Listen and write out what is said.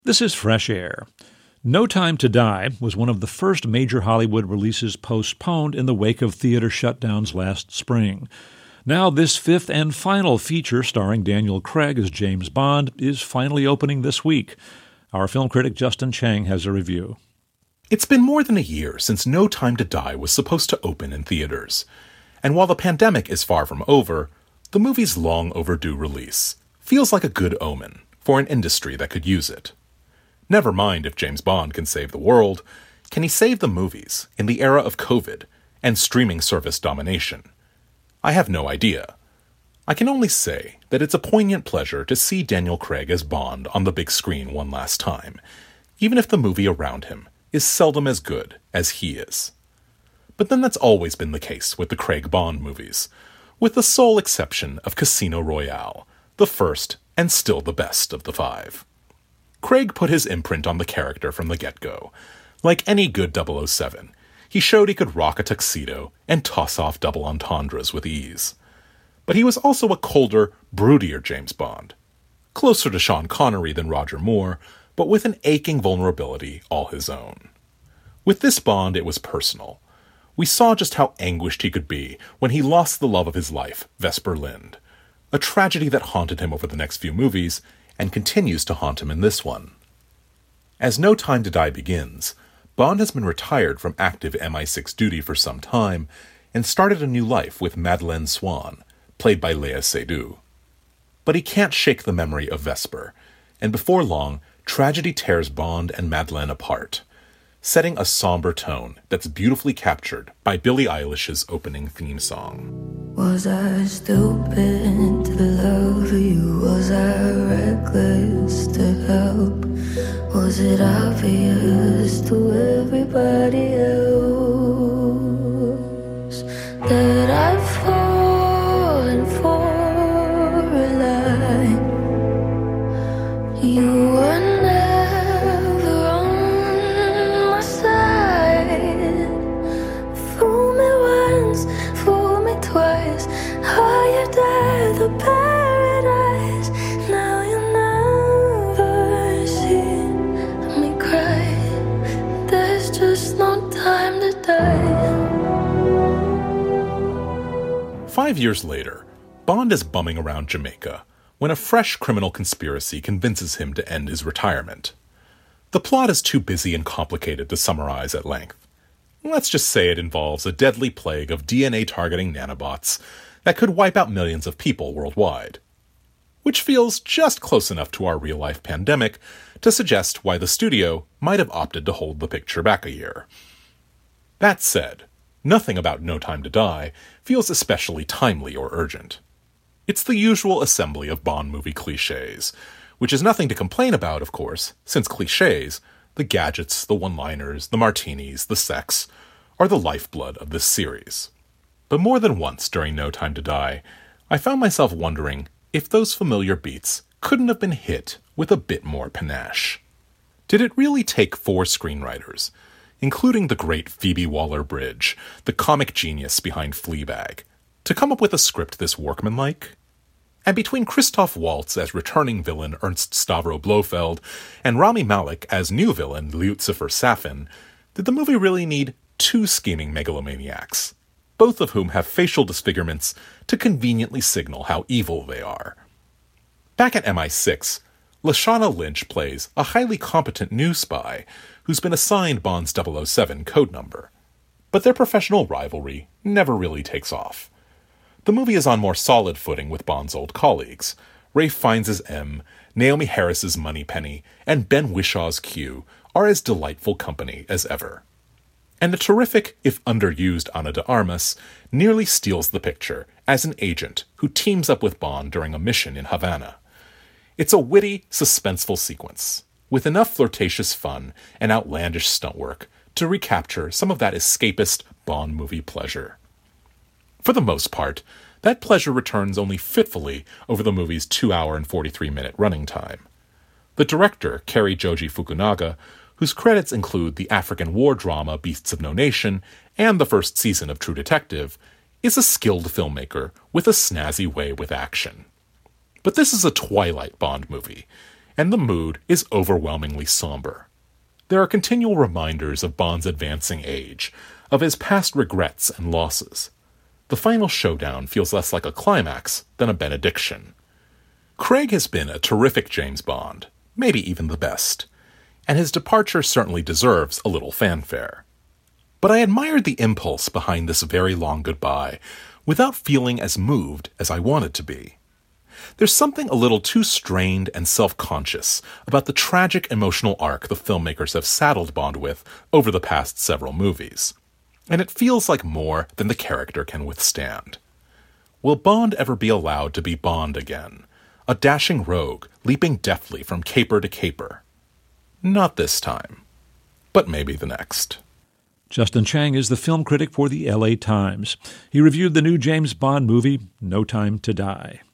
This is Fresh Air. No Time to Die was one of the first major Hollywood releases postponed in the wake of theater shutdowns last spring. Now this fifth and final feature starring Daniel Craig as James Bond is finally opening this week. Our film critic Justin Chang has a review. It's been more than a year since No Time to Die was supposed to open in theaters. And while the pandemic is far from over, the movie's long overdue release feels like a good omen for an industry that could use it. Never mind if James Bond can save the world, can he save the movies in the era of COVID and streaming service domination? I have no idea. I can only say that it's a poignant pleasure to see Daniel Craig as Bond on the big screen one last time, even if the movie around him is seldom as good as he is. But then that's always been the case with the Craig Bond movies, with the sole exception of Casino Royale, the first and still the best of the five. Craig put his imprint on the character from the get-go. Like any good 007, he showed he could rock a tuxedo and toss off double entendres with ease. But he was also a colder, broodier James Bond. Closer to Sean Connery than Roger Moore, but with an aching vulnerability all his own. With this Bond, it was personal. We saw just how anguished he could be when he lost the love of his life, Vesper Lynd, a tragedy that haunted him over the next few movies and continues to haunt him in this one. As No Time to Die begins, Bond has been retired from active MI6 duty for some time and started a new life with Madeleine Swann, played by Léa Seydoux. But he can't shake the memory of Vesper, and before long, tragedy tears Bond and Madeleine apart, setting a somber tone that's beautifully captured by Billie Eilish's opening theme song. Was I stupid to love you? Was I reckless to help? Was it obvious to everybody else that I've fallen for a lie? You were never on my side. Fool me once, fool me twice. Higher than the paradise. Now you never see me cry. There's just no time to die. 5 years later, Bond is bumming around Jamaica when a fresh criminal conspiracy convinces him to end his retirement. The plot is too busy and complicated to summarize at length. Let's just say it involves a deadly plague of DNA-targeting nanobots that could wipe out millions of people worldwide. Which feels just close enough to our real-life pandemic to suggest why the studio might have opted to hold the picture back a year. That said, nothing about No Time to Die feels especially timely or urgent. It's the usual assembly of Bond movie cliches, which is nothing to complain about, of course, since cliches, the gadgets, the one-liners, the martinis, the sex, are the lifeblood of this series. But more than once during No Time to Die, I found myself wondering if those familiar beats couldn't have been hit with a bit more panache. Did it really take 4 screenwriters, including the great Phoebe Waller-Bridge, the comic genius behind Fleabag, to come up with a script this workmanlike? And between Christoph Waltz as returning villain Ernst Stavro Blofeld and Rami Malek as new villain Lucifer Safin, did the movie really need 2 scheming megalomaniacs, both of whom have facial disfigurements to conveniently signal how evil they are? Back at MI6, Lashana Lynch plays a highly competent new spy who's been assigned Bond's 007 code number. But their professional rivalry never really takes off. The movie is on more solid footing with Bond's old colleagues. Ralph Fiennes' M, Naomi Harris's Moneypenny, and Ben Whishaw's Q are as delightful company as ever. And the terrific, if underused Ana de Armas nearly steals the picture as an agent who teams up with Bond during a mission in Havana. It's a witty, suspenseful sequence, with enough flirtatious fun and outlandish stunt work to recapture some of that escapist Bond movie pleasure. For the most part, that pleasure returns only fitfully over the movie's 2-hour and 43-minute running time. The director, Cary Joji Fukunaga, whose credits include the African war drama Beasts of No Nation and the first season of True Detective, is a skilled filmmaker with a snazzy way with action. But this is a Twilight Bond movie, and the mood is overwhelmingly somber. There are continual reminders of Bond's advancing age, of his past regrets and losses. The final showdown feels less like a climax than a benediction. Craig has been a terrific James Bond, maybe even the best, and his departure certainly deserves a little fanfare. But I admired the impulse behind this very long goodbye, without feeling as moved as I wanted to be. There's something a little too strained and self-conscious about the tragic emotional arc the filmmakers have saddled Bond with over the past several movies, and it feels like more than the character can withstand. Will Bond ever be allowed to be Bond again? A dashing rogue, leaping deftly from caper to caper. Not this time, but maybe the next. Justin Chang is the film critic for the LA Times. He reviewed the new James Bond movie, No Time to Die.